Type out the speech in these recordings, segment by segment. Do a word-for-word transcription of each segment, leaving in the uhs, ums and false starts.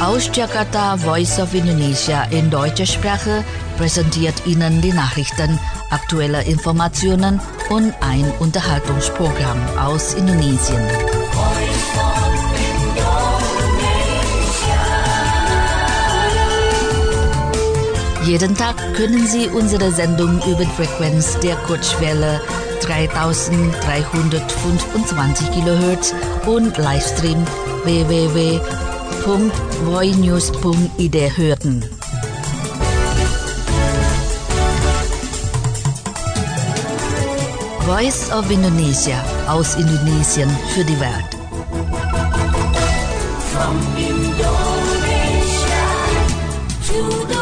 Aus Jakarta, Voice of Indonesia in deutscher Sprache präsentiert Ihnen die Nachrichten, aktuelle Informationen und ein Unterhaltungsprogramm aus Indonesien. Jeden Tag können Sie unsere Sendung über die Frequenz der Kurzwelle dreitausenddreihundertfünfundzwanzig Kilohertz und Livestream w w w punkt voinews punkt i d hören. Voice of Indonesia aus Indonesien für die Welt. From Indonesia to the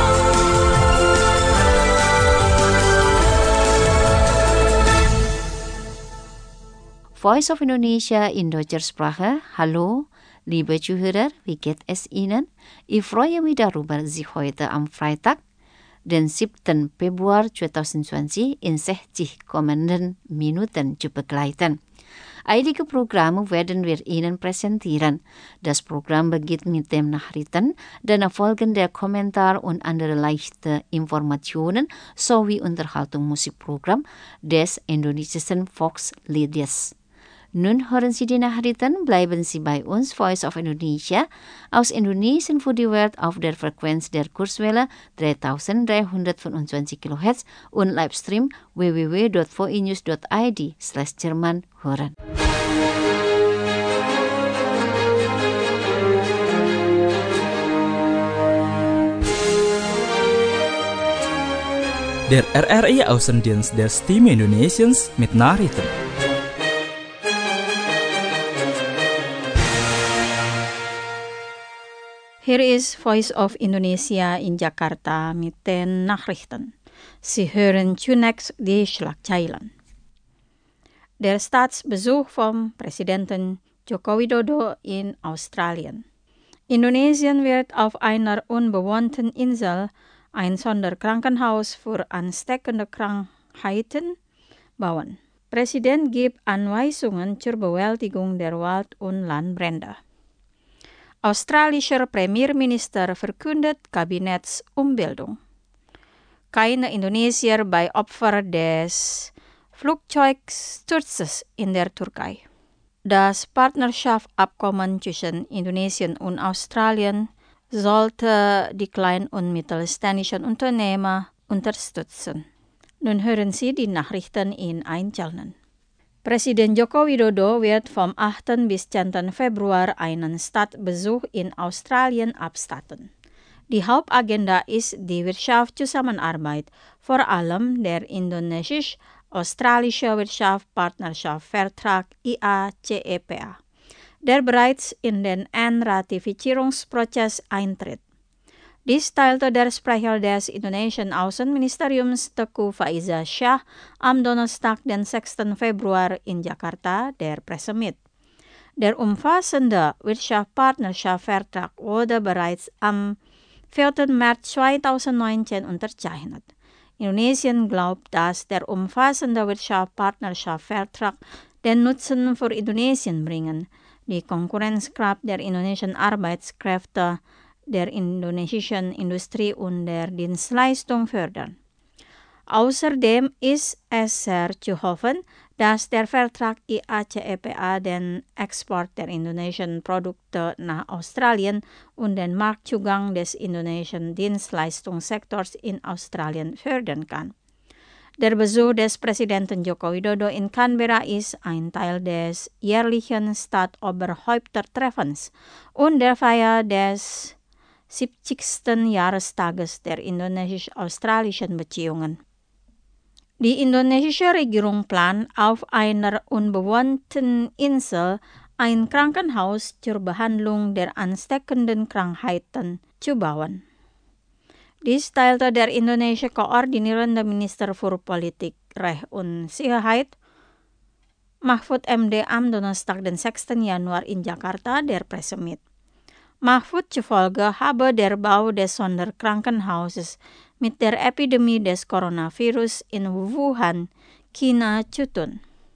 Voice of Indonesia in deutscher Sprache. Hallo, liebe Zuhörer, wie geht es Ihnen? Ich freue mich darüber, Sie heute am Freitag, den siebten Februar zweitausendzwanzig, in sechzig kommenden Minuten zu begleiten. Einige Programme werden wir Ihnen präsentieren. Das Programm beginnt mit dem Nachrichten, danach folgen der Kommentar und andere leichte Informationen sowie Unterhaltung-Musikprogramm des indonesischen Volksliedes. Nun hören Sie die Nachrichten, bleiben Sie bei uns, Voice of Indonesia, aus Indonesien für die Welt auf der Frequenz der Kurzwelle dreitausenddreihundertfünfundzwanzig Kilohertz und Livestream w w w punkt voinews punkt i d slash Jerman hören. Der R R I-Außendienst der Stimme Indonesiens mit Nachrichten. Hier ist Voice of Indonesia in Jakarta mit den Nachrichten. Sie hören zunächst die Schlagzeilen. Der Staatsbesuch vom Präsidenten Joko Widodo in Australien. Indonesien wird auf einer unbewohnten Insel ein Sonderkrankenhaus für ansteckende Krankheiten bauen. Präsident gibt Anweisungen zur Bewältigung der Wald- und Landbrände. Australischer Premierminister verkündet Kabinettsumbildung. Keine Indonesier bei Opfer des Flugzeugsturzes in der Türkei. Das Partnerschaftsabkommen zwischen Indonesien und Australien sollte die kleinen und mittelständischen Unternehmer unterstützen. Nun hören Sie die Nachrichten in Einzelnen. Präsident Joko Widodo wird vom achten bis zehnten Februar einen Staatsbesuch in Australien abstatten. Die Hauptagenda ist die Wirtschaftszusammenarbeit, vor allem der indonesisch-australische Wirtschaftspartnerschaftsvertrag I A C E P A, der bereits in den Entratifizierungsprozess eintritt. Dies teilte der Sprecher des indonesischen Außenministeriums Teuku Faiza Shah am Donnerstag, den sechsten Februar in Jakarta, der Presse mit. Der umfassende Wirtschaftspartnerschaftsvertrag wurde bereits am vierten März zweitausendneunzehn unterzeichnet. Indonesien glaubt, dass der umfassende Wirtschaftspartnerschaftsvertrag den Nutzen für Indonesien bringen, die Konkurrenzkraft der indonesischen Arbeitskräfte, der indonesischen Industrie und der Dienstleistung fördern. Außerdem ist es sehr zu hoffen, dass der Vertrag I A C E P A den Export der indonesischen Produkte nach Australien und den Marktzugang des indonesischen Dienstleistungssektors in Australien fördern kann. Der Besuch des Präsidenten Joko Widodo in Canberra ist ein Teil des jährlichen Staatsoberhäuptertreffens und der Feier des siebzigsten Jahrestages der indonesisch-australischen Beziehungen. Die indonesische Regierung plant, auf einer unbewohnten Insel ein Krankenhaus zur Behandlung der ansteckenden Krankheiten zu bauen. Dies teilte der indonesische koordinierende Minister für Politik, Recht und Sicherheit, Mahfud M D am Donnerstag, den sechsten Januar in Jakarta, der Presse mit. Mahfud zufolge habe der Bau des Sonderkrankenhauses mit der Epidemie des Coronavirus in Wuhan, China, zu tun.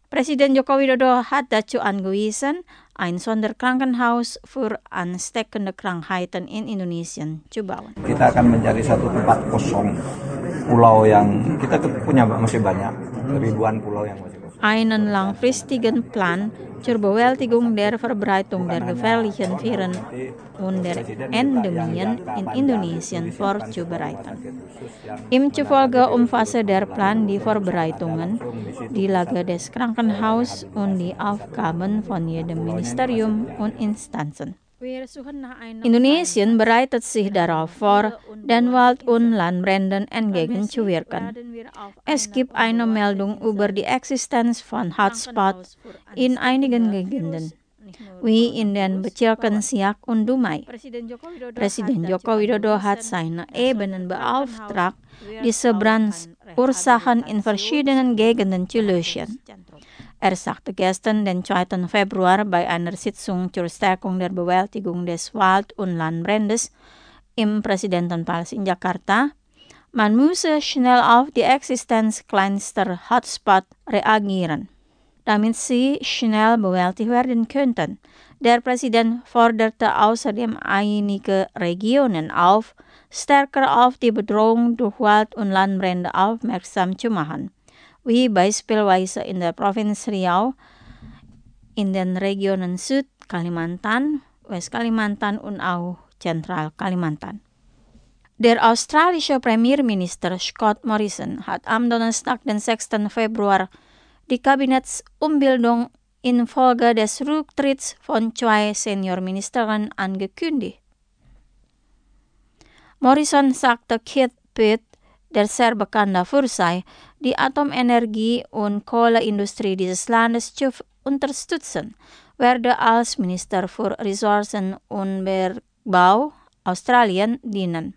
Presiden Joko Widodo hat dazu angewiesen, ein Sonderkrankenhaus für ansteckende Krankheiten in Indonesia zu bauen. Kita akan mencari satu tempat kosong pulau yang kita punya masih banyak, ribuan pulau yang masih kosong. Einen langfristigen Plan zur Bewältigung der Verbreitung der gefährlichen Viren und der Endemien in Indonesien vorzubereiten. Ihm zufolge umfasse der Plan die Vorbereitungen, die Lage des Krankenhauses und die Aufgaben von jedem Ministerium und Instanzen. Indonesien bereitet sich darauf vor, den Wald- und Landbränden entgegenzuwirken. Es gibt eine Meldung über die Existenz von Hotspots in einigen Gegenden, wie in den Bezirken Siak und Dumai. Presiden Joko Widodo hat seine Ebenen beauftragt, diese Brandursachen in verschiedenen Gegenden zu löschen. Er sagte gestern, den zweiten Februar, bei einer Sitzung zur Stärkung der Bewältigung des Wald- und Landbrandes im Präsidentenpalast in Jakarta, man müsse schnell auf die Existenz kleinster Hotspots reagieren, damit sie schnell bewältigt werden könnten. Der Präsident forderte außerdem einige Regionen auf, stärker auf die Bedrohung durch Wald- und Landbrände aufmerksam zu machen, wie beispielsweise in der Provinz Riau, in den Regionen Süd Kalimantan, West Kalimantan und auch Zentral Kalimantan. Der australische Premierminister Scott Morrison hat am Donnerstag, den sechsten Februar, die Kabinettsumbildung infolge des Rücktritts von zwei Seniorministern angekündigt. Morrison sagte Keith Pitt, der sehr bekannt dafür sei, die Atomenergie- und Kohleindustrie dieses Landes zu unterstützen, werde als Minister für Ressourcen und Bergbau Australien dienen.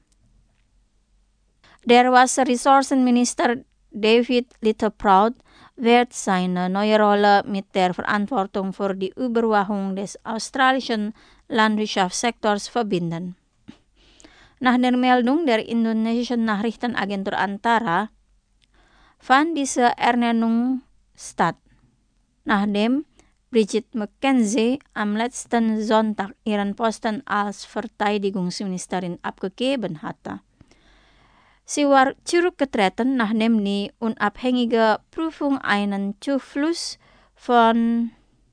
Der Wasserressourcenminister David Littleproud wird seine neue Rolle mit der Verantwortung für die Überwachung des australischen Landwirtschaftssektors verbinden. Nach der Meldung der indonesischen Nachrichtenagentur Antara fand diese Ernennung statt, nachdem Bridget McKenzie am letzten Sonntag ihren Posten als Verteidigungsministerin abgegeben hatte. Sie war zurückgetreten, nachdem die unabhängige Prüfung einen Zufluss von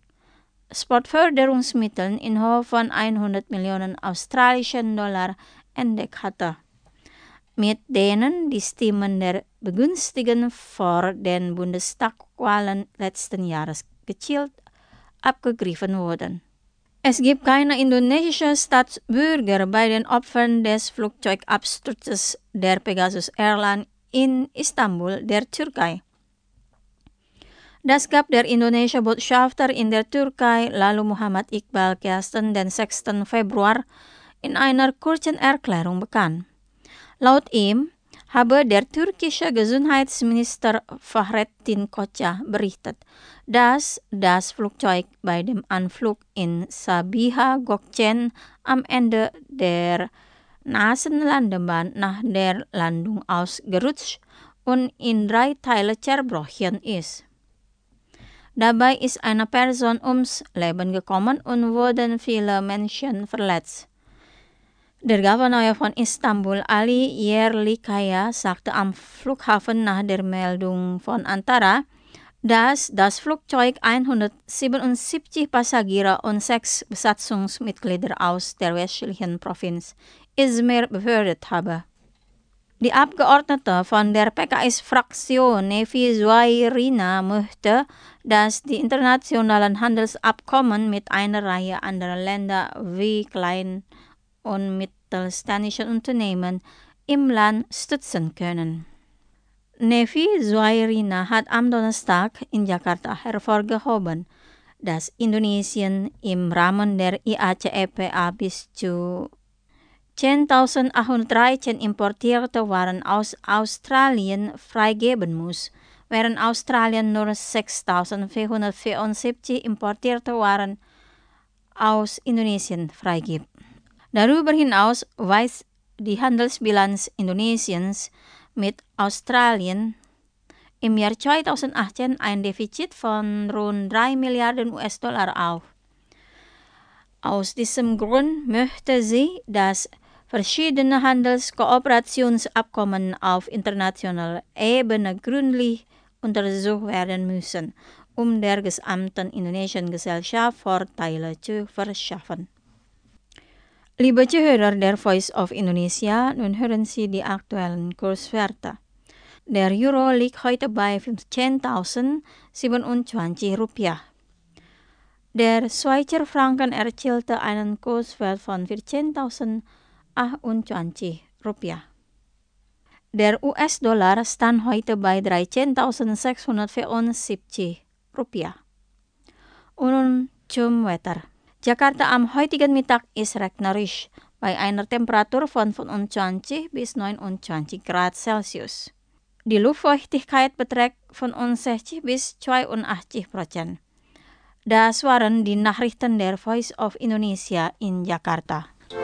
Sportförderungsmitteln in Höhe von hundert Millionen australischen Dollar entdeckt hatte, mit denen die Stimmen der Begünstigten vor den Bundestagwahlen letzten Jahres gezielt abgegriffen wurden. Es gibt keine indonesischen Staatsbürger bei den Opfern des Flugzeugabsturzes der Pegasus Airline in Istanbul, der Türkei. Das gab der indonesische Botschafter in der Türkei, Lalu Muhammad Iqbal, gestern, den sechsten Februar, in einer kurzen Erklärung bekannt. Laut ihm habe der türkische Gesundheitsminister Fahrettin Koca berichtet, dass das Flugzeug bei dem Anflug in Sabiha Gökçen am Ende der nassen Landebahn nach der Landung ausgerutscht und in drei Teile zerbrochen ist. Dabei ist eine Person ums Leben gekommen und wurden viele Menschen verletzt. Der Gouverneur von Istanbul, Ali Yerlikaya, sagte am Flughafen nach der Meldung von Antara, dass das Flugzeug hundertsiebenundsiebzig Passagiere und sechs Besatzungsmitglieder aus der westlichen Provinz Izmir befördert habe. Die Abgeordnete von der P K S-Fraktion Nevi Zuhairina möchte, dass die internationalen Handelsabkommen mit einer Reihe anderer Länder wie klein und mittelständischen Unternehmen im Land stützen können. Nevi Zuhairina hat am Donnerstag in Jakarta hervorgehoben, dass Indonesien im Rahmen der I A C E P A bis zu zehntausendachthundertdreizehn importierte Waren aus Australien freigeben muss, während Australien nur sechstausendvierhundertvierundsiebzig importierte Waren aus Indonesien freigibt. Darüber hinaus weist die Handelsbilanz Indonesiens mit Australien im Jahr zweitausendachtzehn ein Defizit von rund drei Milliarden U S-Dollar auf. Aus diesem Grund möchte sie, dass verschiedene Handelskooperationsabkommen auf internationaler Ebene gründlich untersucht werden müssen, um der gesamten indonesischen Gesellschaft Vorteile zu verschaffen. Liebe Zuhörer der Voice of Indonesia, nun hören Sie die aktuellen Kurswerte. Der Euro liegt heute bei fünfzehntausendsiebenundzwanzig Rupiah. Der Schweizer Franken erzielte einen Kurswert von vierzehntausendachtundzwanzig Rupiah. Der U S-Dollar stand heute bei dreizehntausendsechshundertvierundsiebzig Rupiah. Und zum Wetter. Jakarta am heutigen Mittag ist regnerisch bei einer Temperatur von fünfundzwanzig bis neunundzwanzig Grad Celsius. Die Luftfeuchtigkeit beträgt fünfundsechzig bis zweiundachtzig Prozent. Das waren die Nachrichten der Voice of Indonesia in Jakarta.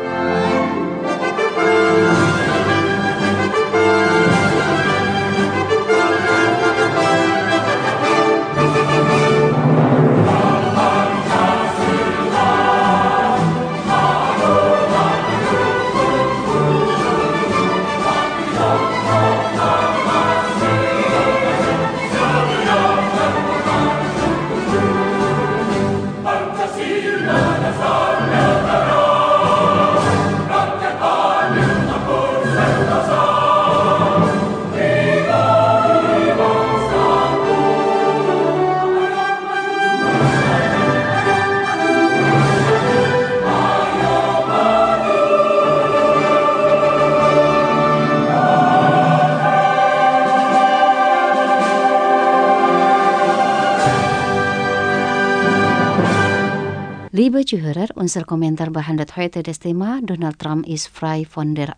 Liebe Zuhörer, unser Kommentar behandelt heute das Thema Donald Trump ist frei von der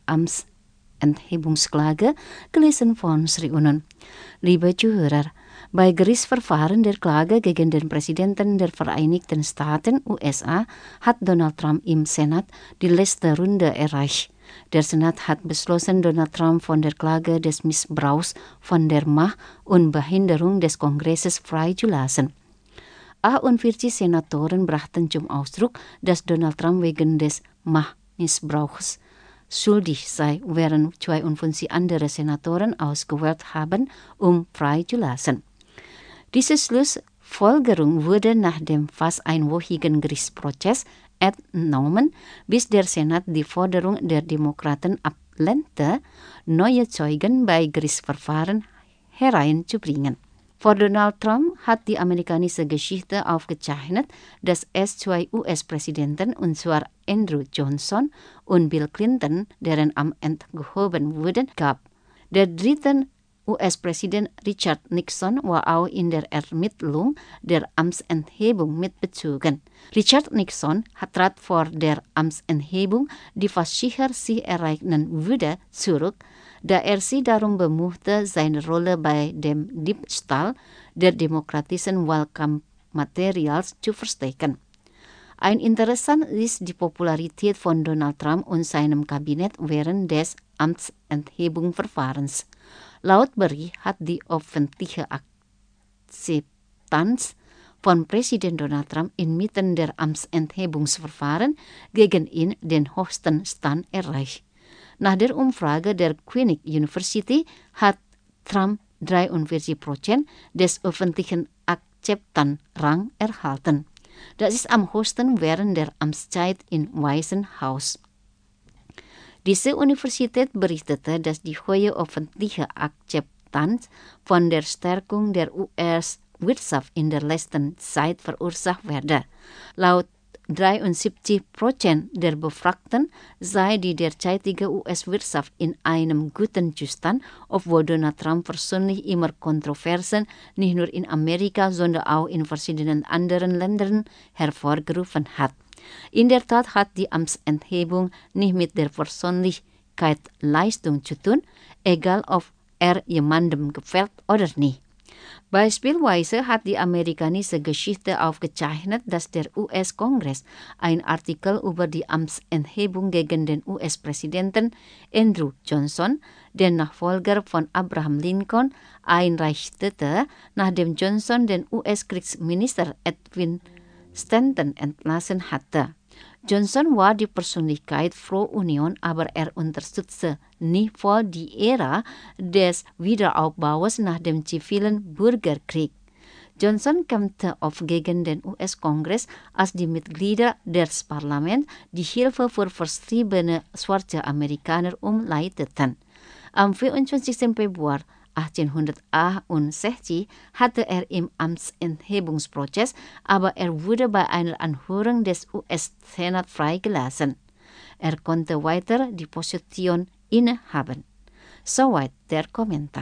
Amtsenthebungsklage, gelesen von Sri Unun. Liebe Zuhörer, bei Gerichtsverfahren der Klage gegen den Präsidenten der Vereinigten Staaten U S A hat Donald Trump im Senat die letzte Runde erreicht. Der Senat hat beschlossen, Donald Trump von der Klage des Missbrauchs von der Macht und Behinderung des Kongresses freizulassen. achtundvierzig Senatoren brachten zum Ausdruck, dass Donald Trump wegen des Machtmissbrauchs schuldig sei, während zweiundfünfzig andere Senatoren ausgewählt haben, um freizulassen. Diese Schlussfolgerung wurde nach dem fast einwöchigen Gerichtsprozess entnommen, bis der Senat die Forderung der Demokraten ablehnte, neue Zeugen bei Gerichtsverfahren hereinzubringen. Für Donald Trump hat die amerikanische Geschichte aufgezeichnet, dass es zwei U S-Präsidenten, und zwar Andrew Johnson und Bill Clinton, deren Amt enthoben wurden, gab. Der dritte U S-Präsident Richard Nixon war auch in der Ermittlung der Amtsenthebung mitbezogen. Richard Nixon trat vor der Amtsenthebung, die fast sicher sich ereignen würde, zurück, da er sich darum bemühte, seine Rolle bei dem Diebstahl der demokratischen Wahlkampfmaterials zu verstecken. Ein interessant ist die Popularität von Donald Trump und seinem Kabinett während des Amtsenthebungsverfahrens. Laut Bericht hat die öffentliche Akzeptanz von Präsident Donald Trump inmitten der Amtsenthebungsverfahren gegen ihn den höchsten Stand erreicht. Nach der Umfrage der Queen's University hat Trump dreiundvierzig Prozent des öffentlichen Akzeptanzrang erhalten. Das ist am höchsten während der Amtszeit im Weißen Haus. Diese Universität berichtete, dass die hohe öffentliche Akzeptanz von der Stärkung der U S-Wirtschaft in der letzten Zeit verursacht werde. Laut dreiundsiebzig Prozent der Befragten sei die derzeitige U S-Wirtschaft in einem guten Zustand, obwohl Donald Trump persönlich immer Kontroversen nicht nur in Amerika, sondern auch in verschiedenen anderen Ländern hervorgerufen hat. In der Tat hat die Amtsenthebung nicht mit der Persönlichkeitsleistung zu tun, egal ob er jemandem gefällt oder nicht. Beispielsweise hat die amerikanische Geschichte aufgezeichnet, dass der U S-Kongress ein Artikel über die Amtsenthebung gegen den U S-Präsidenten Andrew Johnson, den Nachfolger von Abraham Lincoln, einreichte, nachdem Johnson den U S-Kriegsminister Edwin Stanton entlassen hatte. Johnson war die Persönlichkeit pro Union, aber er unterstützte nie voll die Ära des Wiederaufbaus nach dem zivilen Bürgerkrieg. Johnson kämpfte oft gegen den U S-Kongress, als die Mitglieder des Parlaments die Hilfe für vertriebene schwarze Amerikaner umleiteten. Am vierundzwanzigsten Februar achtzehnhundertachtundsechzig hatte er im Amtsenthebungsprozess, aber er wurde bei einer Anhörung des U S-Senats freigelassen. Er konnte weiter die Position innehaben. Soweit der Kommentar.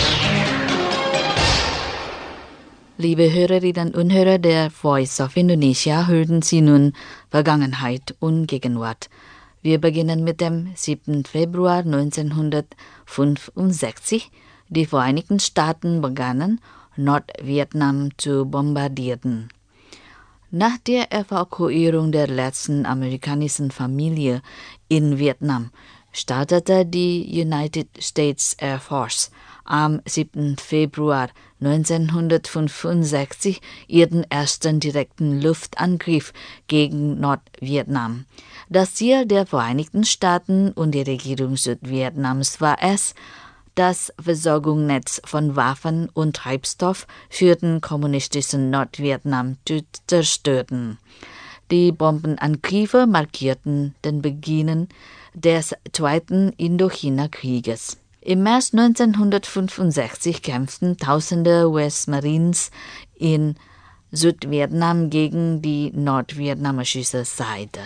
Liebe Hörerinnen und Hörer der Voice of Indonesia, hören Sie nun Vergangenheit und Gegenwart. Wir beginnen mit dem siebten Februar neunzehnhundertfünfundsechzig. Die Vereinigten Staaten begannen, Nordvietnam zu bombardieren. Nach der Evakuierung der letzten amerikanischen Familie in Vietnam startete die United States Air Force am siebten Februar neunzehnhundertfünfundsechzig ihren ersten direkten Luftangriff gegen Nordvietnam. Das Ziel der Vereinigten Staaten und der Regierung Südvietnams war es, das Versorgungsnetz von Waffen und Treibstoff für den kommunistischen Nordvietnam zu zerstören. Die Bombenangriffe markierten den Beginn des Zweiten Indochina-Krieges. Im März neunzehnhundertfünfundsechzig kämpften tausende U S-Marines in Südvietnam gegen die nordvietnamesische Seite.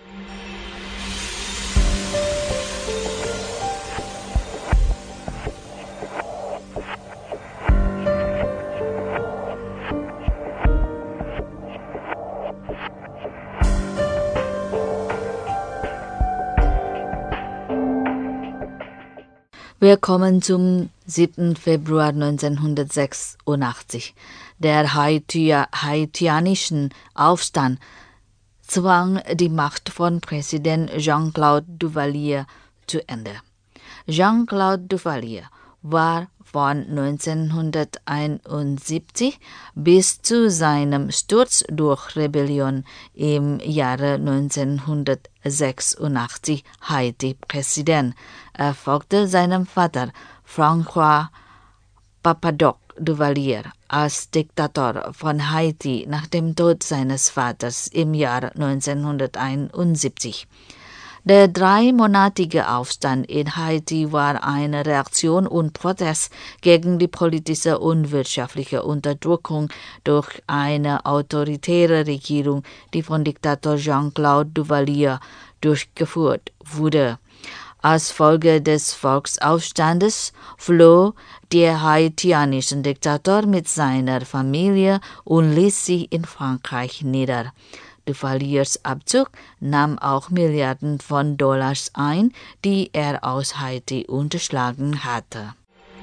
Wir kommen zum siebten Februar neunzehnhundertsechsundachtzig. Der Haiti- haitianischen Aufstand zwang die Macht von Präsident Jean-Claude Duvalier zu Ende. Jean-Claude Duvalier war von neunzehnhunderteinundsiebzig bis zu seinem Sturz durch Rebellion im Jahre neunzehnhundertsechsundachtzig Haiti-Präsident. Er folgte seinem Vater François Papadoc Duvalier als Diktator von Haiti nach dem Tod seines Vaters im Jahr neunzehnhunderteinundsiebzig. Der dreimonatige Aufstand in Haiti war eine Reaktion und Protest gegen die politische und wirtschaftliche Unterdrückung durch eine autoritäre Regierung, die von Diktator Jean-Claude Duvalier durchgeführt wurde. Als Folge des Volksaufstandes floh der haitianische Diktator mit seiner Familie und ließ sich in Frankreich nieder. Duvaliers Abzug nahm auch Milliarden von Dollars ein, die er aus Haiti unterschlagen hatte.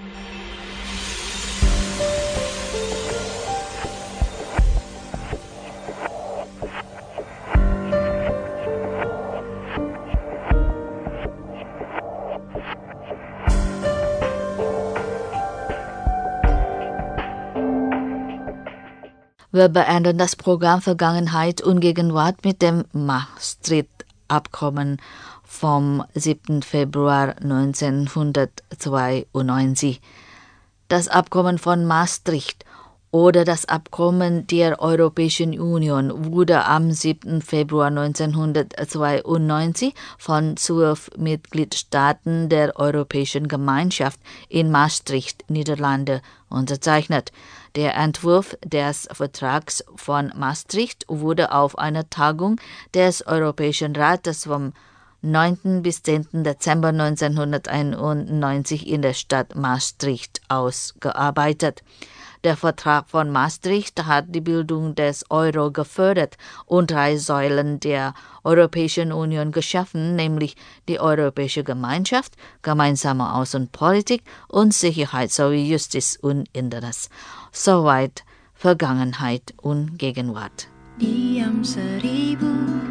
Wir beenden das Programm Vergangenheit und Gegenwart mit dem Maastricht-Abkommen vom siebten Februar neunzehnhundertzweiundneunzig. Das Abkommen von Maastricht oder das Abkommen der Europäischen Union wurde am siebten Februar neunzehnhundertzweiundneunzig von zwölf Mitgliedstaaten der Europäischen Gemeinschaft in Maastricht, Niederlande, unterzeichnet. Der Entwurf des Vertrags von Maastricht wurde auf einer Tagung des Europäischen Rates vom neunten bis zehnten Dezember neunzehnhunderteinundneunzig in der Stadt Maastricht ausgearbeitet. Der Vertrag von Maastricht hat die Bildung des Euro gefördert und drei Säulen der Europäischen Union geschaffen, nämlich die Europäische Gemeinschaft, gemeinsame Außenpolitik und Sicherheit sowie Justiz und Inneres. Soweit Vergangenheit und Gegenwart. Diam seribu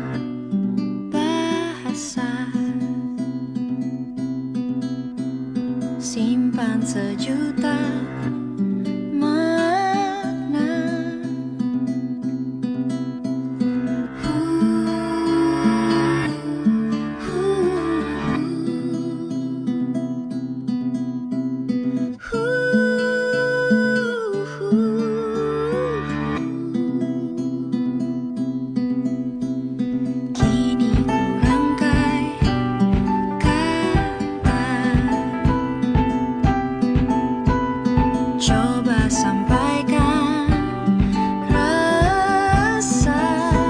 bahasa, simpan sejuta makna. Kini ku rangkai kata, coba sampaikan rasa.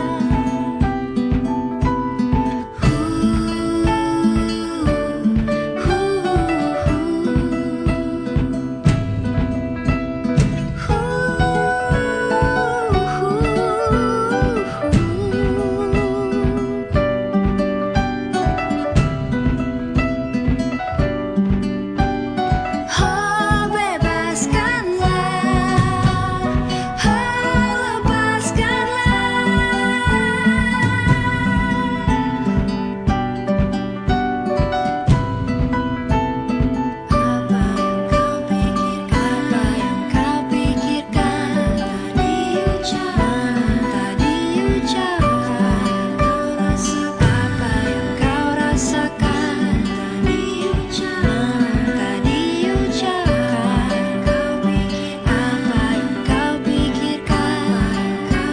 Oh, bebaskanlah, oh, lepaskanlah. Apa yang kau pikirkan, apa yang kau pikirkan, tak diucapkan, tak diucapkan. Apa yang kau rasakan, tak diucapkan, tak diucapkan. Apa yang kau pikirkan, kau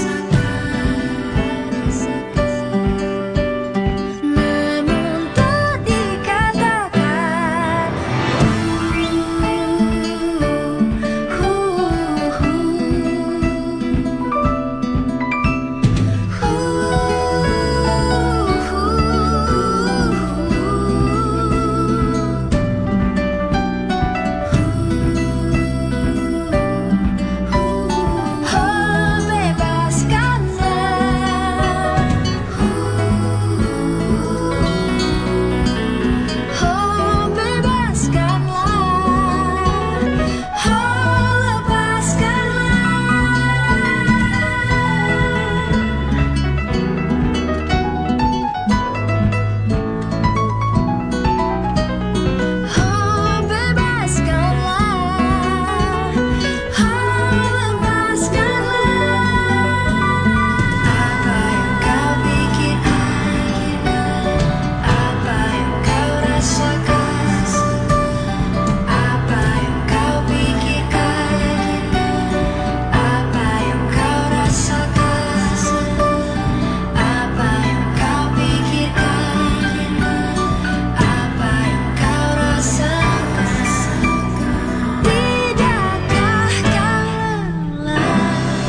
rasakan. Namun tak dikatakan. Oh, bebaskanlah, oh, bebaskanlah, oh, lepaskanlah. Oh, bebaskanlah, oh, lepaskanlah. Apa yang kau pikirkan, apa yang kau rasakan, apa yang kau pikirkan, apa yang kau rasakan, apa yang kau pikirkan, apa yang kau rasakan. Tidakkah kau lelah?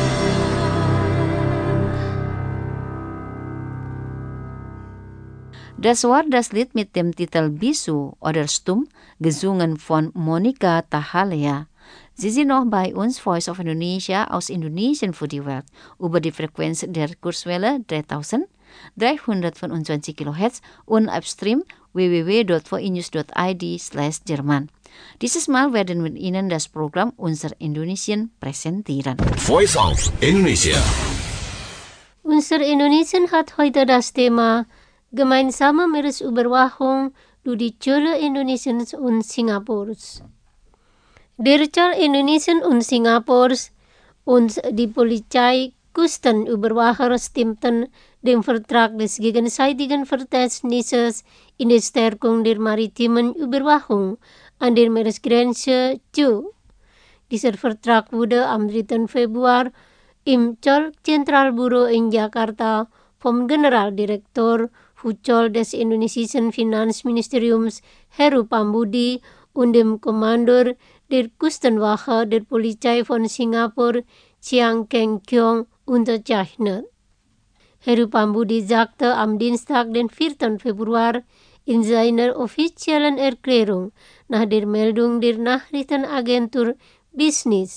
Das war das Lied mit dem Titel Bisu oder Stumm, gesungen von Monika Tahalea. Sie sind noch bei uns, Voice of Indonesia aus Indonesien für die Welt, über die Frequenz der Kurzwelle dreitausenddreihundertfünfundzwanzig Kilohertz und Upstream w w w punkt v i news punkt i d slash Jerman. Dieses Mal werden wir Ihnen das Programm Unser Indonesien präsentieren. Voice of Indonesia. Unser Indonesien hat heute das Thema Gemeinsame Meeresüberwachung durch die Zolle Indonesiens und Singapurs. Der Zoll Indonesien und Singapurs und die Polizeiküstenüberwacher stimmten dem Vertrag des gegenseitigen Verständnisses in der Stärkung der maritimen Überwachung an der Meeresgrenze zu. Dieser Vertrag wurde am dritten Februar im Zollzentralbüro in Jakarta vom Generaldirektor Futsal des indonesischen Finanzministeriums Heru Pambudi und dem Kommandeur der Küstenwache der Polizei von Singapur Chiang Keng-Kiong unterzeichnet. Heru Pambudi sagte am Dienstag, den vierten Februar, in seiner offiziellen Erklärung nach der Meldung der Nachrichtenagentur Business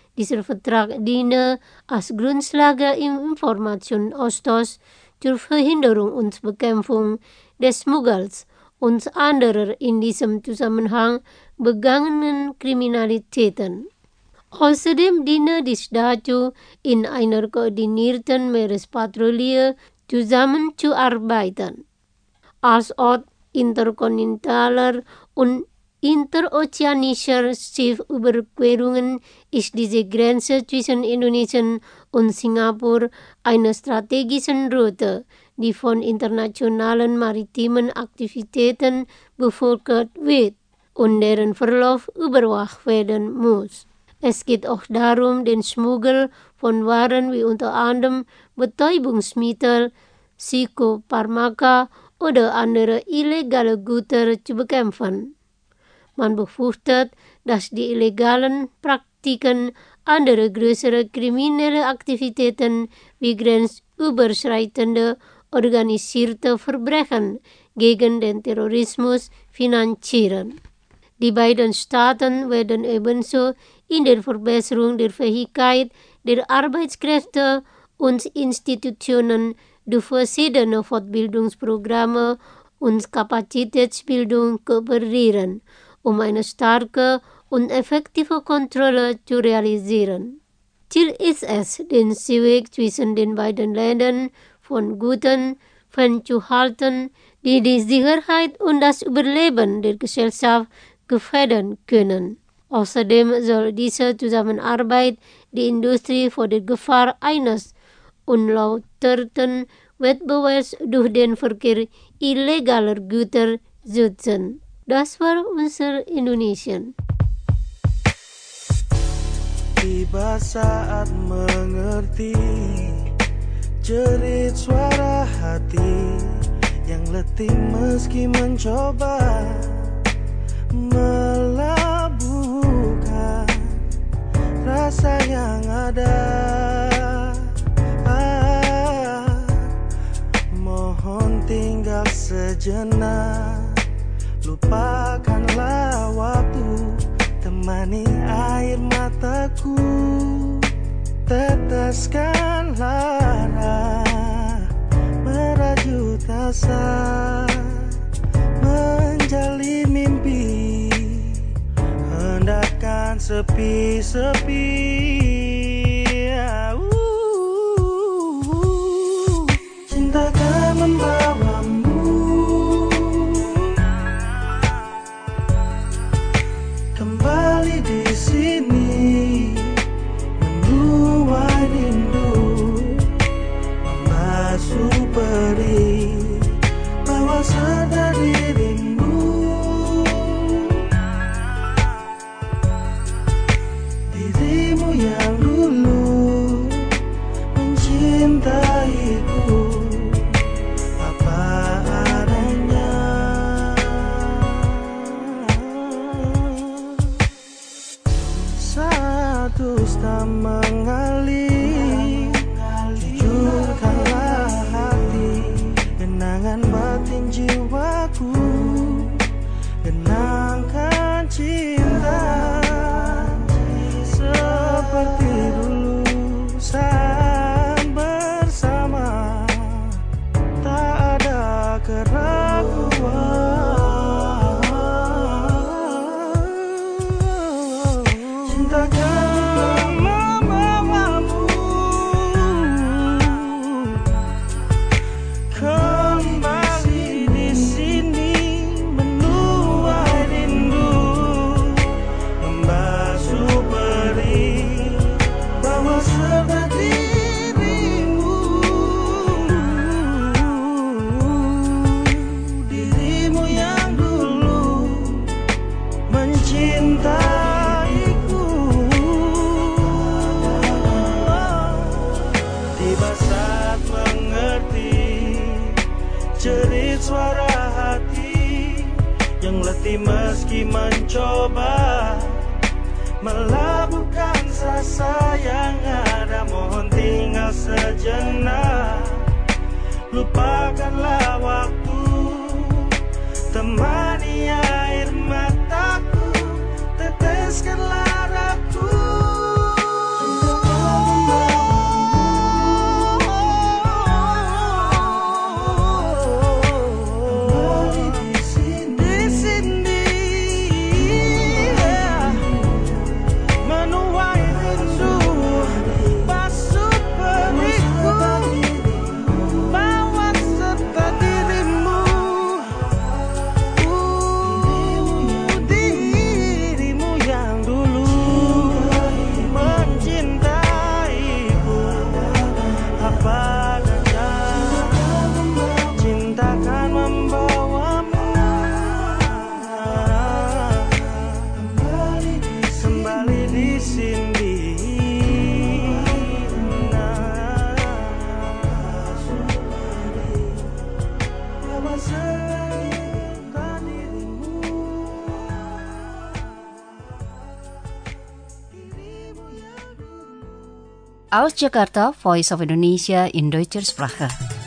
Dieser Vertrag diene als Grundlage im Informationsaustausch zur Verhinderung und Bekämpfung des Schmuggels und anderer in diesem Zusammenhang begangenen Kriminalitäten. Außerdem diene dies dazu, in einer koordinierten Meerespatrouille zusammenzuarbeiten. Als Ort interkontinentaler und interozeanischer Schiffüberquerungen ist diese Grenze zwischen Indonesien und Singapur eine strategische Route, die von internationalen maritimen Aktivitäten bevölkert wird und deren Verlauf überwacht werden muss. Es geht auch darum, den Schmuggel von Waren wie unter anderem Betäubungsmittel, Psychopharmaka oder andere illegale Güter zu bekämpfen. Man befürchtet, dass die illegalen Praktiken anderer größere kriminelle Aktivitäten wie grenzüberschreitende organisierte Verbrechen gegen den Terrorismus finanzieren. Die beiden Staaten werden ebenso in der Verbesserung der Fähigkeit der Arbeitskräfte und Institutionen durch verschiedene Fortbildungsprogramme und Kapazitätsbildung kooperieren, um eine starke und effektive Kontrolle zu realisieren. Ziel ist es, den Seeweg zwischen den beiden Ländern von Gütern fernzuhalten, die die Sicherheit und das Überleben der Gesellschaft gefährden können. Außerdem soll diese Zusammenarbeit die Industrie vor der Gefahr eines unlauterten Wettbewerbs durch den Verkehr illegaler Güter schützen. Das war unser Indonesian. Tiba saat mengerti jerit suara hati yang letih meski mencoba melabuhkan rasa yang ada. Ah, mohon tinggal sejenak, lupakanlah waktu, temani air mataku, teteskan lara, merajut asa, menjalin mimpi, hendakkan sepi-sepi. Cinta akan membawamu kembali di sini, menuai rindu, membasuh perih, bawa serta dirimu, dirimu yang dulu mencintaiku apa adanya. Dusta mengalir, jujurkanlah hati, genangan batin jiwaku, genangkan cinta seperti dulu saat bersama, tak ada keraguan. Cintakan membawamu kembali di sini, menuai rindu, membasuh perih, bawa serta dirimu, dirimu yang dulu mencintai. Jerit suara hati yang letih meski mencoba melabuhkan rasa yang ada, mohon tinggal sejenak, lupakanlah waktu, temani air mataku, teteskanlah raku. Aus Jakarta, Voice of Indonesia in Deutscher Sprache.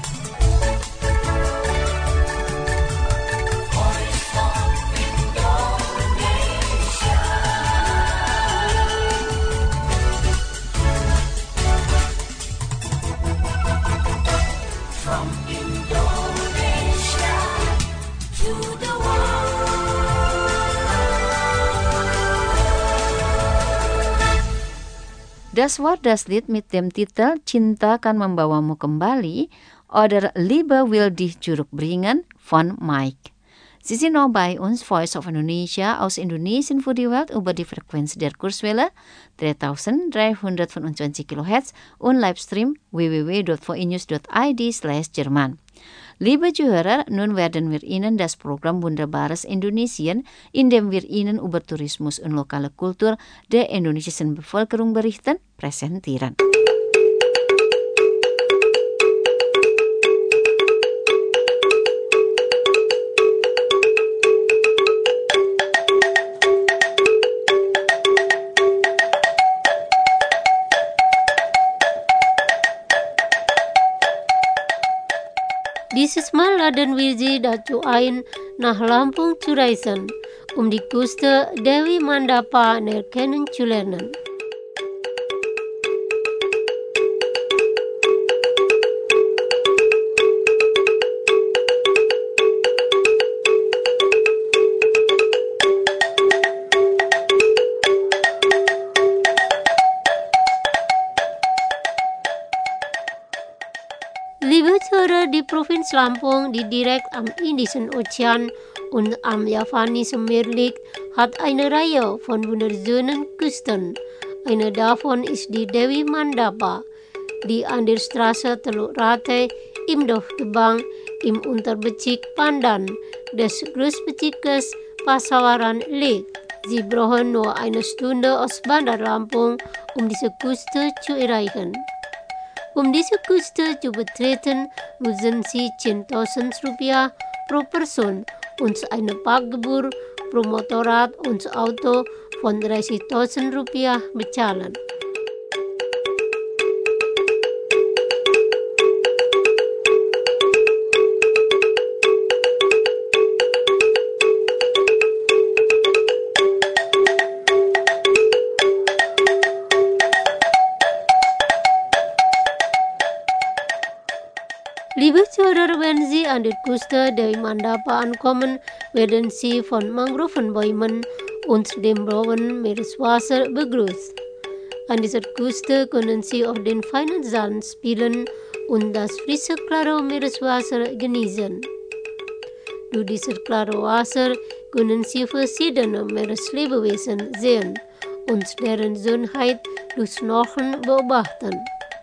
Das war das Lied mit dem Titel Cinta Kan Membawamu Kembali oder Liebe will dich zurückbringen von Mike. Sie sind noch bei uns, Voice of Indonesia aus Indonesien für die Welt über die Frequenz der Kurzwelle dreitausenddreihundertfünfundzwanzig Kilohertz und Livestream w w w dot voinews dot i d slash Jerman. Liebe Zuhörer, nun werden wir Ihnen das Programm Wunderbares Indonesien, in dem wir Ihnen über Tourismus und lokale Kultur der indonesischen Bevölkerung berichten, präsentieren. Dieses Mal laden wir Sie dazu ein, nach Lampung zu reisen, um die Küste Dewi Mandapa näher kennenzulernen. Liebe Zuhörer, die Provinz Lampung, die direkt am Indischen Ozean und am Javanischen Meer liegt, hat eine Reihe von wunderschönen Küsten. Eine davon ist die Dewi Mandapa, die an der Straße Teluk Rate im Dorf Gebang im Unterbezirk Pandan des Großbezirkes Pasawaran liegt. Sie brauchen nur eine Stunde aus Bandar Lampung, um diese Küste zu erreichen. Um diese Küste zu betreten, müssen Sie zehntausend Rupiah pro Person und eine Parkgebühr pro Motorrad und Auto von dreißigtausend Rupiah bezahlen. Liebe Zuhörer, wenn Sie an der Küste Dewi Mandapa ankommen, werden Sie von Mangrovenbäumen und dem blauen Meereswasser begrüßt. An dieser Küste können Sie auf den feinen Sand spielen und das frische, klare Meereswasser genießen. Durch dieses klare Wasser können Sie verschiedene Meereslebewesen sehen und deren Schönheit durch Schnorcheln beobachten.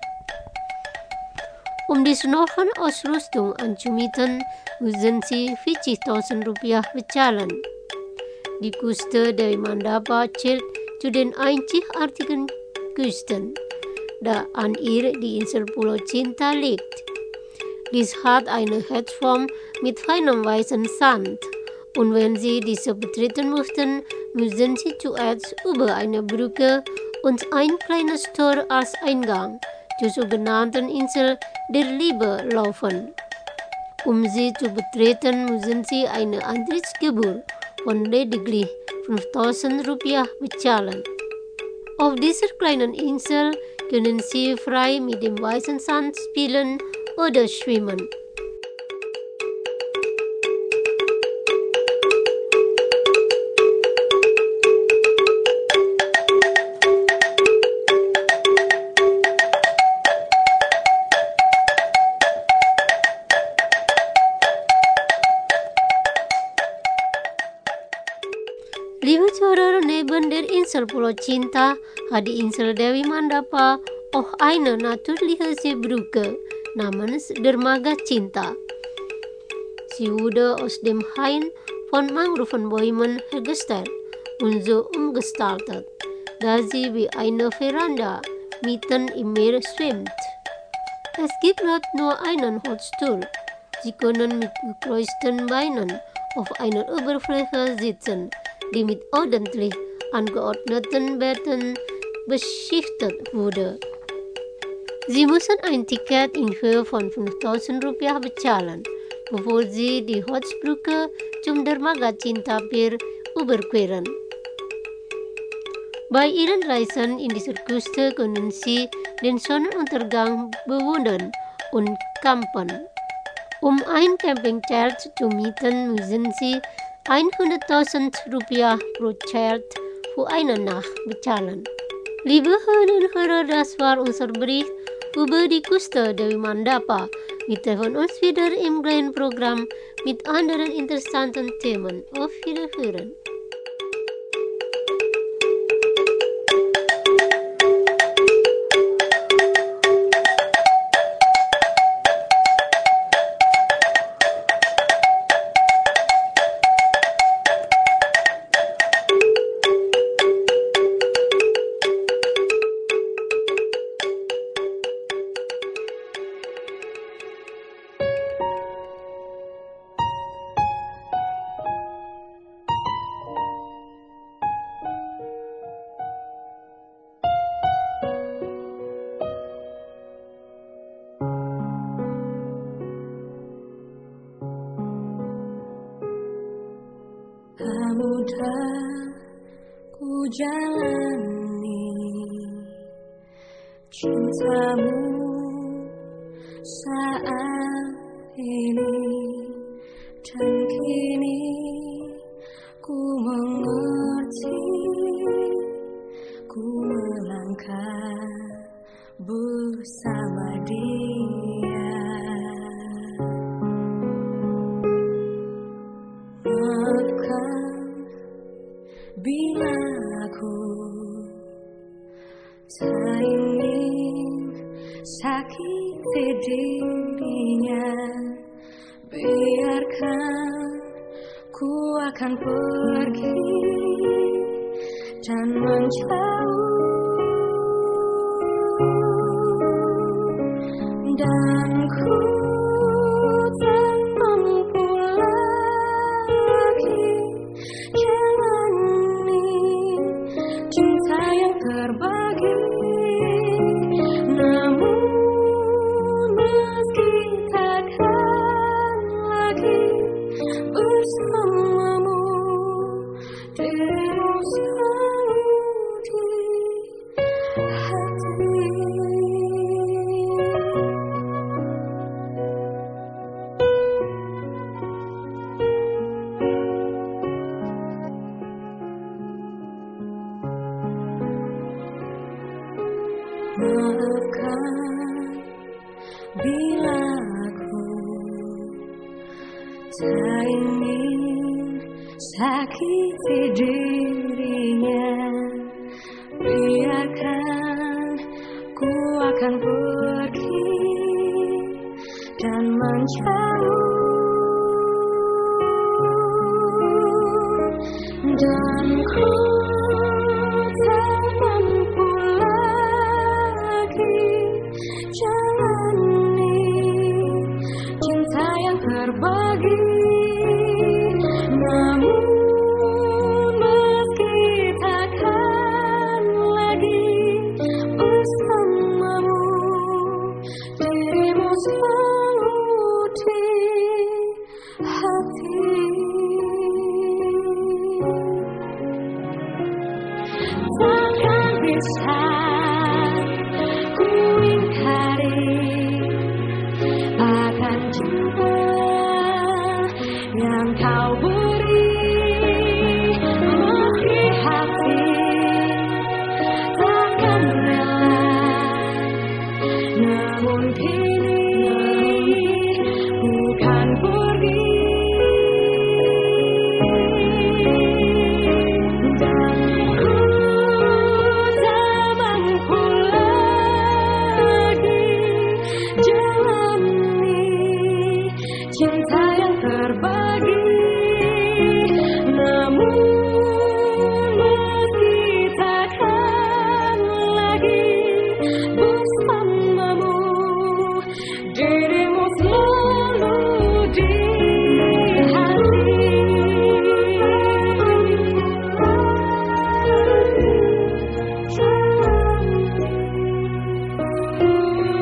Um die Schnorchelausrüstung anzumieten, müssen Sie vierzigtausend Rupiah bezahlen. Die Küste Dewi Mandapa zählt zu den einzigartigen Küsten, da an ihr die Insel Pulau Cinta liegt. Dies hat eine Herzform mit feinem weißen Sand, und wenn Sie diese betreten möchten, müssen Sie zuerst über eine Brücke und ein kleines Tor als Eingang zur sogenannten Insel der Liebe laufen. Um sie zu betreten, müssen Sie eine Eintrittsgebühr von lediglich fünftausend Rupiah bezahlen. Auf dieser kleinen Insel können Sie frei mit dem weißen Sand spielen oder schwimmen. Liebe Zuhörer, neben der Insel Pulau Cinta hat die Insel Dewi Mandapa auch eine natürliche Seebrücke namens Dermaga Cinta. Sie wurde aus dem Hain von Mangrovenbäumen hergestellt und so umgestaltet, dass sie wie eine Veranda mitten im Meer schwimmt. Es gibt dort nur einen Holzstuhl. Sie können mit gekreuzten Beinen auf einer Oberfläche sitzen, die mit ordentlich angeordneten Betten beschichtet wurde. Sie müssen ein Ticket in Höhe von fünftausend Rupiah bezahlen, bevor Sie die Hotzbrücke zum Dermaga Cintapir überqueren. Bei Ihren Reisen in dieser Küste können Sie den Sonnenuntergang bewundern und campen. Um ein Campingzelt zu mieten, müssen Sie hunderttausend Rupiah pro Zelt für eine Nacht bezahlen. Liebe Hörerinnen und Hörer, das war unser Bericht über die Küste Dewi Mandapa. Wir treffen uns wieder im gleichen Programm mit anderen interessanten Themen. Auf Wiederhören. Mudah ku jalani cintamu saat ini, dan kini ku mengerti, ku melangkah bersama dia. Maafkan bila aku tak ingin sakiti dirinya, biarkan ku akan pergi dan menjauh, dan ku tak mampu lagi jalani cinta yang terbagi. Namun meski takkan lagi bersamamu, dirimu selalu di hati. Maafkan bila aku tak ingin sakiti dirinya, biarkan ku akan pergi dan menjauh, dan ku tak mampu lagi jalani cinta yang terbagi. Namun meski takkan lagi bersamamu, dirimu selalu di hati. Takkan bisa ku ingkari akan cinta yang kau beri, meski hati takkan rela, namun kini bukan pergi, dan ku tak mampu lagi jalani cinta yang terbagi. Namun meski takkan lagi bersamamu, dirimu selalu di hati. Jalani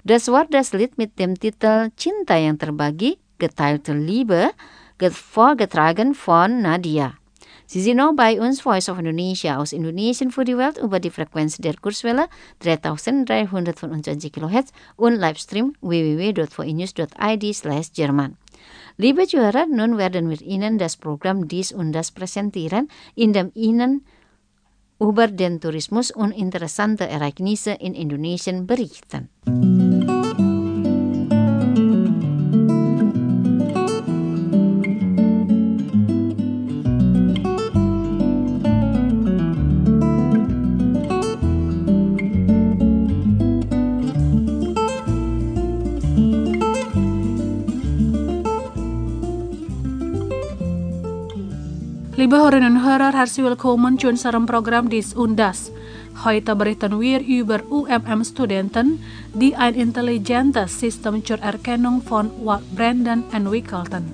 Das war das Lied mit dem Titel Cinta yang terbagi, Geteilte Liebe, vorgetragen von Nadia. Sie sind noch bei uns, Voice of Indonesia, aus Indonesien für die Welt über die Frequenz der Kurzwelle dreitausenddreihundertfünfundzwanzig Kilohertz und Livestream w w w dot voinews dot i d slash Jerman. Liebe Zuhörer, nun werden wir Ihnen das Programm Dies und Das präsentieren, in dem Ihnen über den Tourismus und interessante Ereignisse in Indonesien berichten. Liebe Hörerinnen und Hörer, herzlich willkommen zu unserem Programm Dies und Das. Heute berichten wir über U M M-Studenten, die ein intelligentes System zur Erkennung von Waldbränden entwickelten.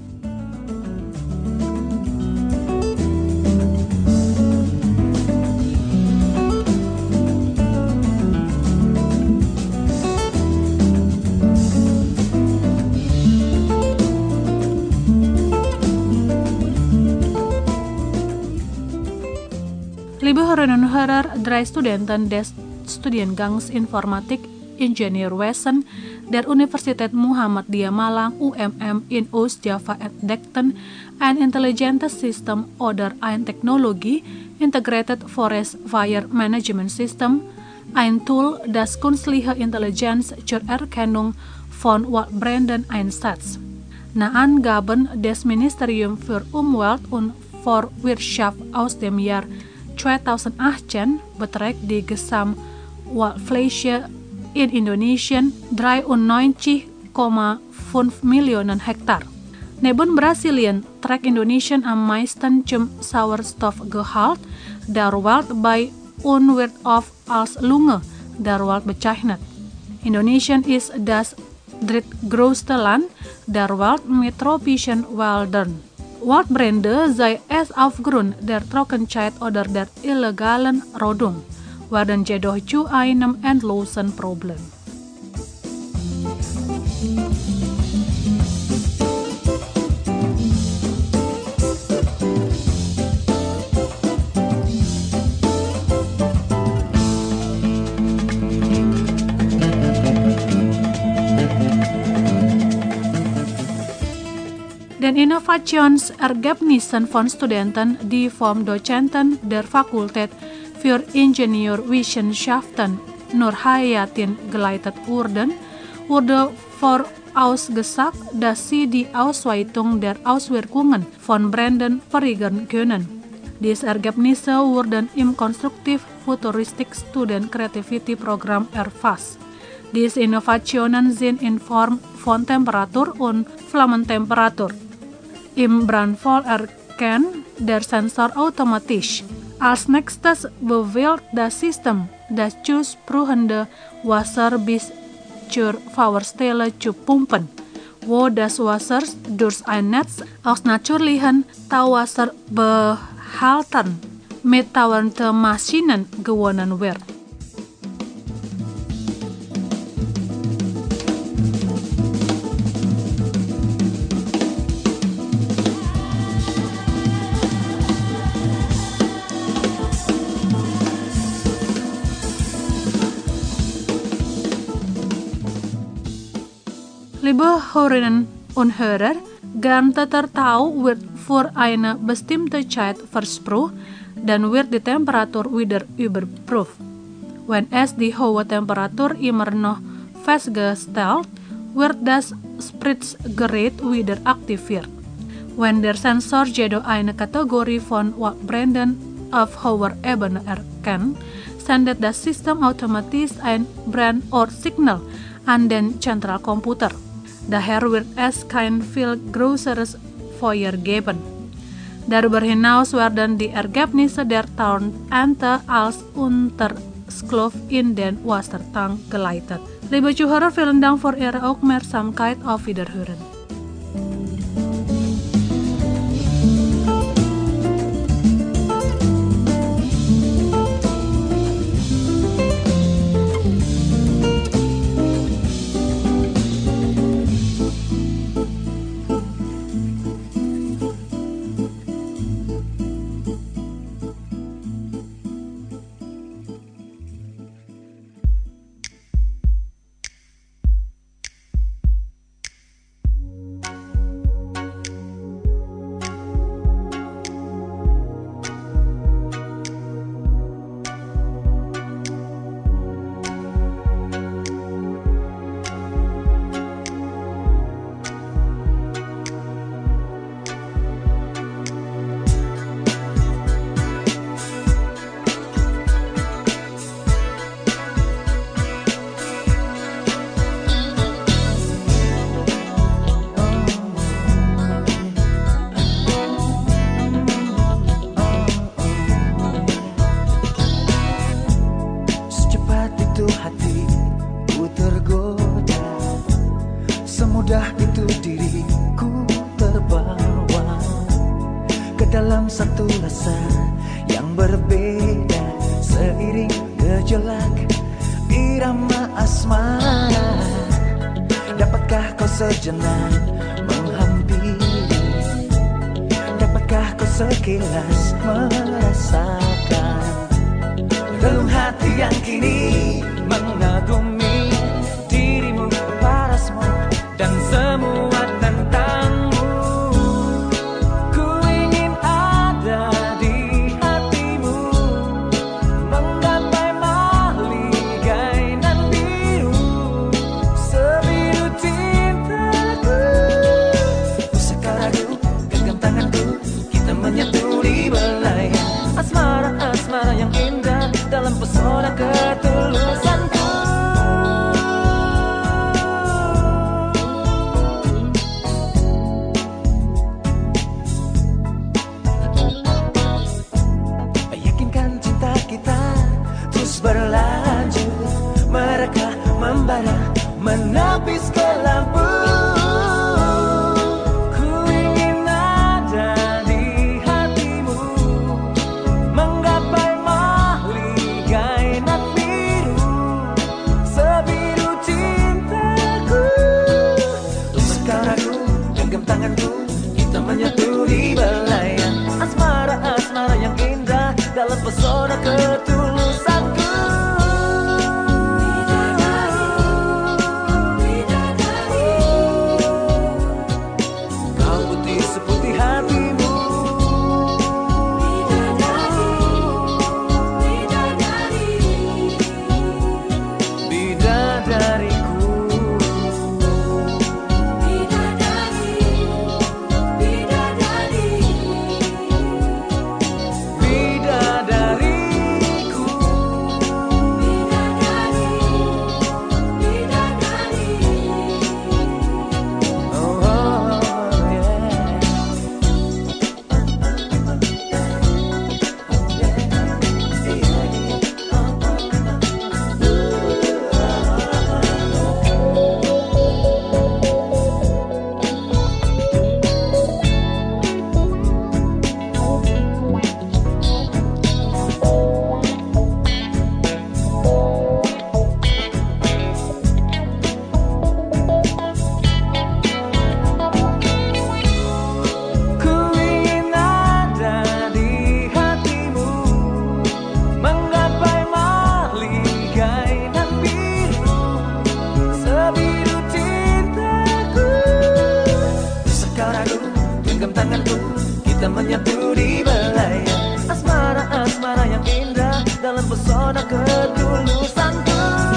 Liebe Hörerinnen und Hörer, drei Studenten des Studiengangs Informatik Ingenieurwesen der Universität Muhammadiyah Malang U M M in Oost-Java entdeckten ein intelligentes System oder ein Technologie Integrated Forest Fire Management System, ein Tool, das künstliche Intelligenz zur Erkennung von Waldbränden einsetzt. Nach Angaben des Ministeriums für Umwelt und Forstwirtschaft aus dem Jahr zweitausendachtzehn beträgt die Gesamtwaldfläche in Indonesien dreiundneunzig Komma fünf Millionen Hektar. Neben Brasilien trägt Indonesien am meisten zum Sauerstoffgehalt der Welt bei und wird oft als Lunge der Welt bezeichnet. Indonesien ist das drittgrößte Land der Welt mit tropischen Wäldern. Waldbrände sei es aufgrund der Trockenzeit oder der illegalen Rodung, werden jedoch zu einem endlosen Problem. Den Innovationsergebnissen von Studenten, die vom Dozenten der Fakultät für Ingenieurwissenschaften Nurhayatin geleitet wurden, wurde vorausgesagt, dass sie die Ausweitung der Auswirkungen von Bränden verringern können. Diese Ergebnisse wurden im Konstruktiv-Futuristik Student Creativity Programm erfasst. Diese Innovationen sind in Form von Temperatur und Flammentemperatur. Im Brandfall erkennt der Sensor automatisch. Als nächstes bewegt das System das zu sprühende Wasser bis zur Feuerstelle zu pumpen, wo das Wasser durch ein Netz aus natürlichen Tauwasserbehältern mit dauernden Maschinen gewonnen wird. Liebe Hörerinnen und Hörer, Grantetautau wird für eine bestimmte Zeit versprüht, dann wird die Temperatur wieder überprüft. Wenn es die hohe Temperatur immer noch festgestellt, wird das Spritzgerät wieder aktiviert. Wenn der Sensor jedoch eine Kategorie von Waldbränden auf hoher Ebene erkennt, sendet das System automatisch ein Brandortsignal an den Zentralcomputer. Daher wird es kein viel größeres Feuer geben. Darüber hinaus werden die Ergebnisse der Ernte als Unterschlupf in den Wassertank geleitet. Liebe Zuhörer, vielen Dank für Ihre Aufmerksamkeit. Auf Wiederhören. dalam satu rasa yang berbeda, seiring gejolak irama asmara. Dapatkah kau sejenak menghampiri? Dapatkah kau sekilas merasakan relung hati yang kini mengagumi dirimu, parasmu, dan semua tentangmu? Ku ingin ada di hatimu, menggapai mahligai nan biru, sebiru cintaku. Pusaka ragu, genggam tanganku, kita menyatu di belayan asmara-asmara yang indah dalam pesona ketulusanku. Yakinkan cinta kita terus berlanjut, mereka membara menapis ke lampu. Dalam pesona ketulusanku. Kau putih seputih hatimu, bidadariku. Kita menyatu di belayan asmara-asmara yang indah dalam pesona ketulusanku.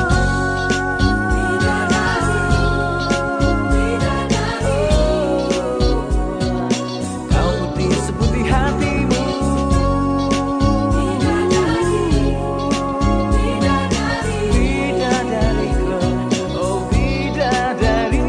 Kau putih seputih hatimu, bidadariku, oh bidadariku.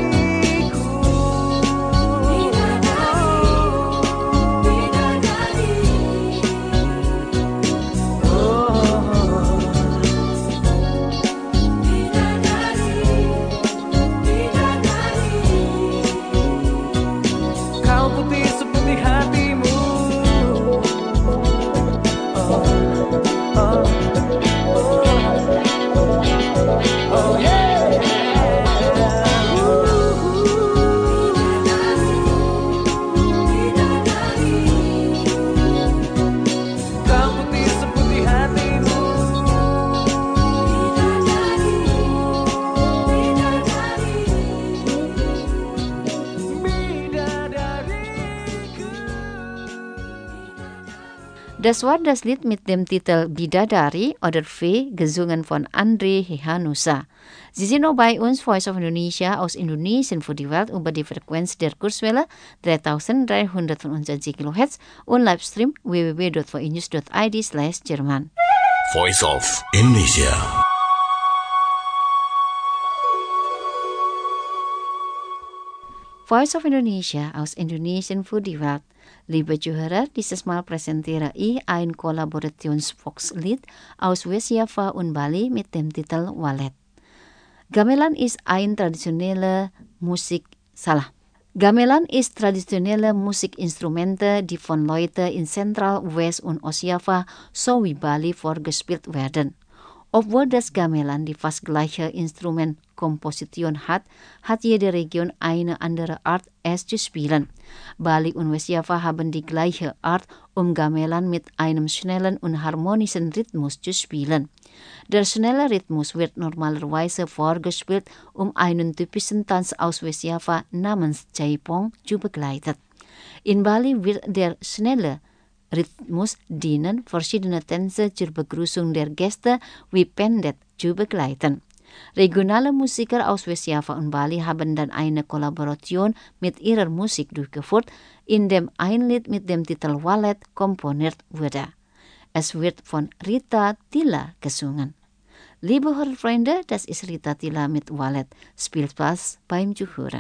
Das war das Lied mit dem Titel Bidadari oder V, gesungen von Andre Hehanussa. Sie sind noch bei uns, Voice of Indonesia aus Indonesien für die Welt über die Frequenz der Kurzwelle dreitausenddreihundertfünfundzwanzig Kilohertz und Livestream w w w dot voinews dot i d slash Jerman. Voice of Indonesia. Voice of Indonesia aus Indonesien für die Welt. Liebe Zuhörer, dieses Mal präsentiere ich ein Kollaborationsvolkslied aus West Java und Bali mit dem Titel Walet. Gamelan ist ein traditioneller Musik, salah. Gamelan is traditionele muziekinstrumenten die van Leute in Central, West und Ostjava sowie Bali vorgespielt werden. Obwohl das Gamelan die fast gleiche Instrumentkomposition hat, hat jede Region eine andere Art, es zu spielen. Bali und Westjava haben die gleiche Art, um Gamelan mit einem schnellen und harmonischen Rhythmus zu spielen. Der schnelle Rhythmus wird normalerweise vorgespielt, um einen typischen Tanz aus Westjava namens Jaipong zu begleiten. In Bali wird der schnelle Rhythmus dienen, verschiedene Tänze zur Begrüßung der Gäste wie Pendet zu begleiten. Regionale Musiker aus Westjava und Bali haben dann eine Kollaboration mit ihrer Musik durchgeführt, in dem ein Lied mit dem Titel Walet komponiert wurde. Es wird von Rita Tila gesungen. Liebe Hörerfreunde, das ist Rita Tila mit Walet. Spielt Spaß beim Zuhören.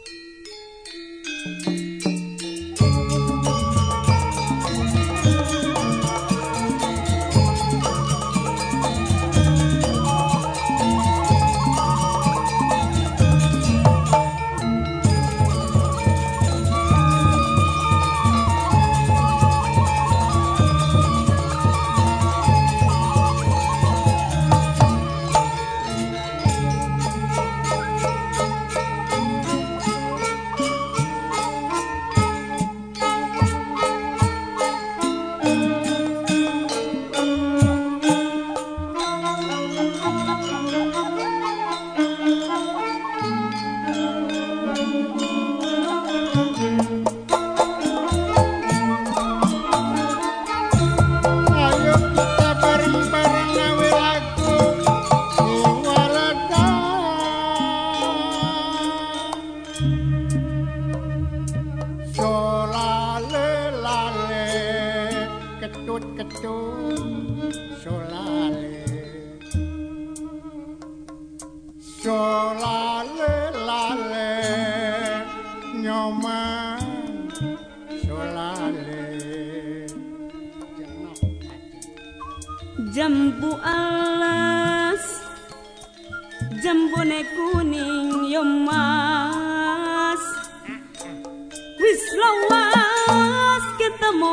Jambu alas, jambone kuning yo mas, wis lawas ketemu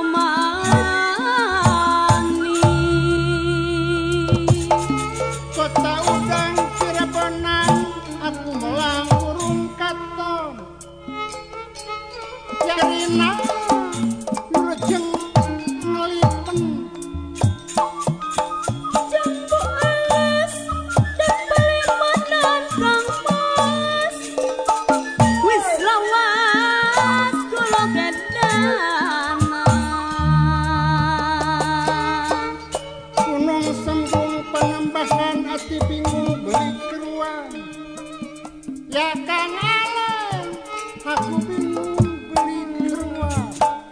mani. Kota udang Cirebonan, aku melang urung katon. Yarina nurjeng ngelipen. Ya kan Alan, aku bingung beli keruang.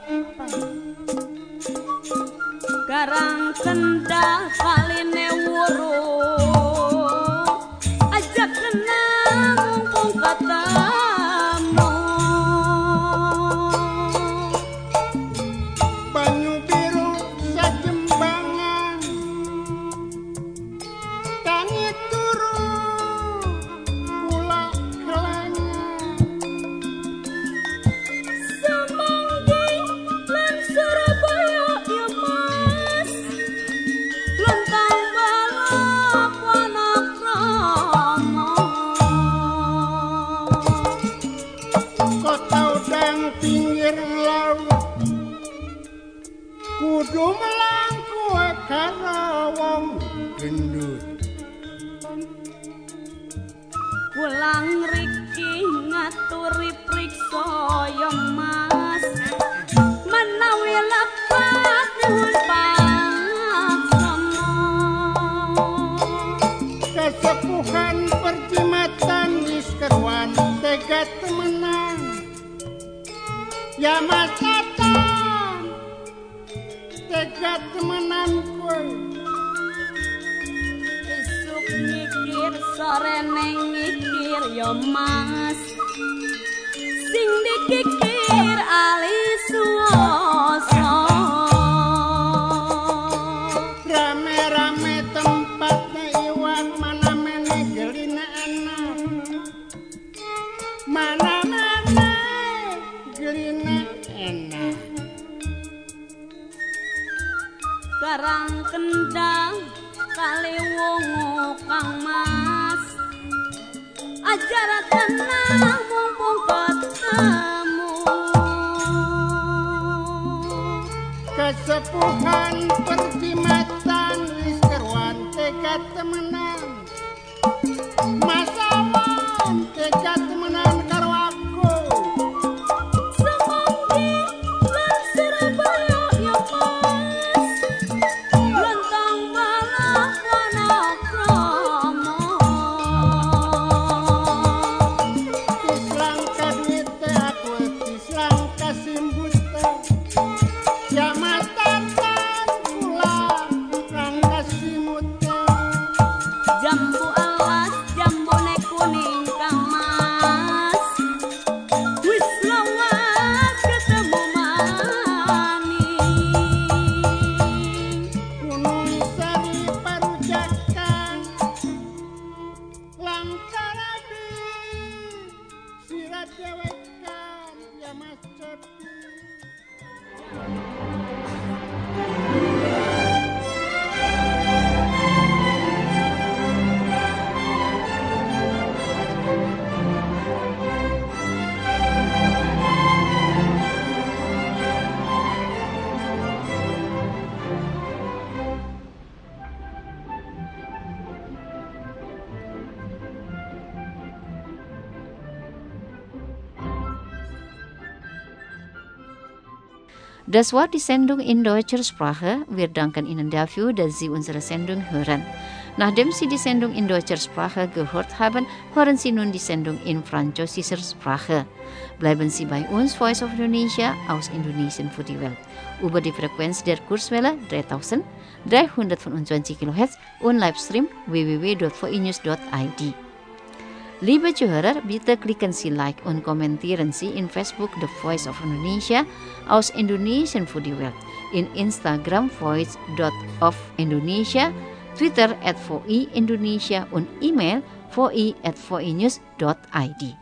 Garang kendah kaline wurung, ajak kenang mumpung katamu. Banyu biru sajembangan, tangi turu. Kudu melangku karo wong gendut. Pulang riki ngaturi priksa ya mas, menawi lepat nyuwun paksana. Kesepuhan perjimatan wis keruan tega temenan. Ya mas Tatan, tega temenan kowe. Esuk mikir sore neng mikir ya mas, sing dikikir alis suwasa. Rame-rame tempatnya iwak, mana mene gelina enak, mana mene kendang kali wungu kang mas ajar tenang mumpung ketemu kesepuhan perjimatan wis keruan tega temenan masawan tega temenan karo aku semanggi lan Surabaya ya mas lentang balak Wonokromo tislang kaduit teh aku tislang kasimbut teh jamatan kula kang kasimut teh jambu alas jambu nek kuning kang mas wis lawas ketemu maning Gunung Sari Parujakan Langkarabi Sirat dewekan ya Mas Cepi Das war die Sendung in deutscher Sprache. Wir danken Ihnen dafür, dass Sie unsere Sendung hören. Nachdem Sie die Sendung in deutscher Sprache gehört haben, hören Sie nun die Sendung in französischer Sprache. Bleiben Sie bei uns, Voice of Indonesia, aus Indonesien für die Welt. Über die Frequenz der Kurswelle dreitausenddreihundertfünfundzwanzig Kilohertz und Livestream w w w punkt v i news punkt i d. Liebe Zuhörer, bitte klicken Sie Like und kommentieren Sie in Facebook The Voice of Indonesia aus Indonesien für die Welt, in Instagram voice of Indonesia, Twitter at v i Indonesia und E-Mail v i at v i news punkt i d.